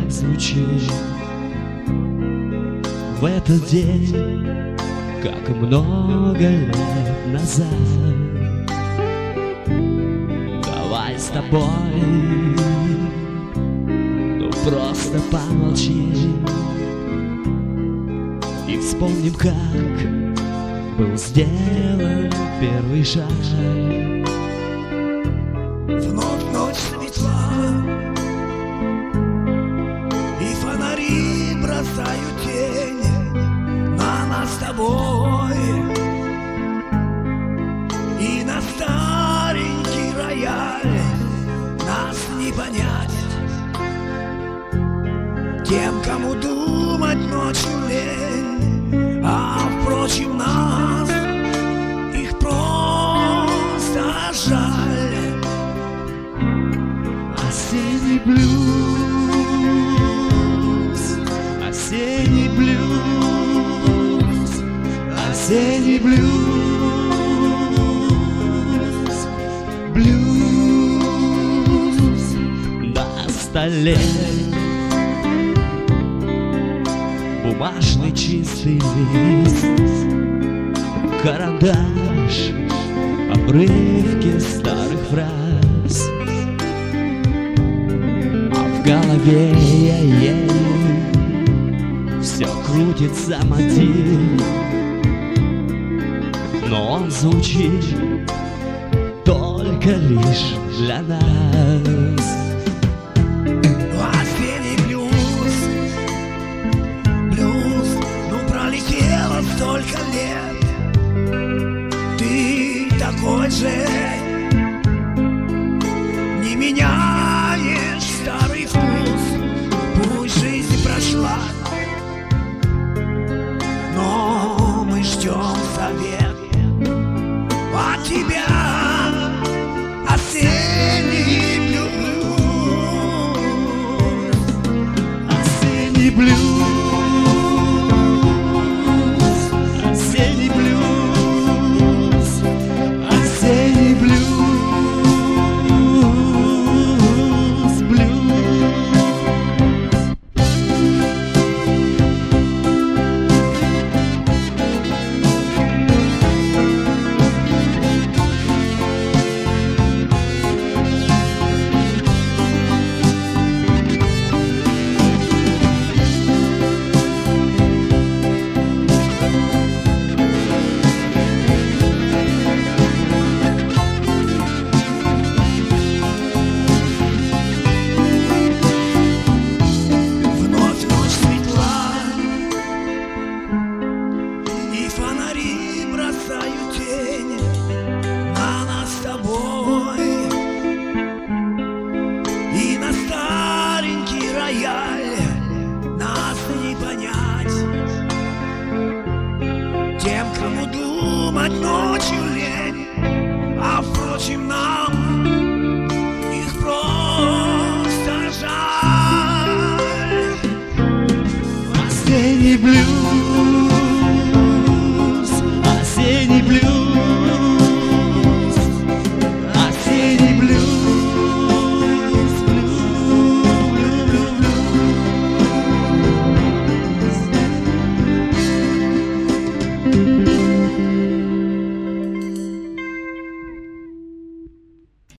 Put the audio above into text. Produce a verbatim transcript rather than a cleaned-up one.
звучит в этот день, как много лет назад. Давай с тобой, ну просто помолчи и вспомним, как был сделан первый шаг. Вновь ночь светла, и фонари бросают тени на нас с тобой, и на старенький рояль нас не понять. Тем, кому думать ночью лень, а впрочем нас их просто жаль. Осенний блюз, осенний блюз, осенний блюз, блюз на столе. Бумажный чистый лист, карандаш, обрывки старых фраз. В голове все крутится мотив, но он звучит только лишь для нас. Осенний блюз, блюз, ну пролетело столько лет. Ты такой же, не меняешь старый вкус. Пусть жизнь прошла, но мы ждем совет от тебя. Осенний блюз, Осенний блюз, осенний блюз, осенний блюз. Бросают тени на нас с тобой, и на старенький рояль нас не понять. Тем, кому думать ночью лень, а впрочем нам их просто жаль. Осенний блюз,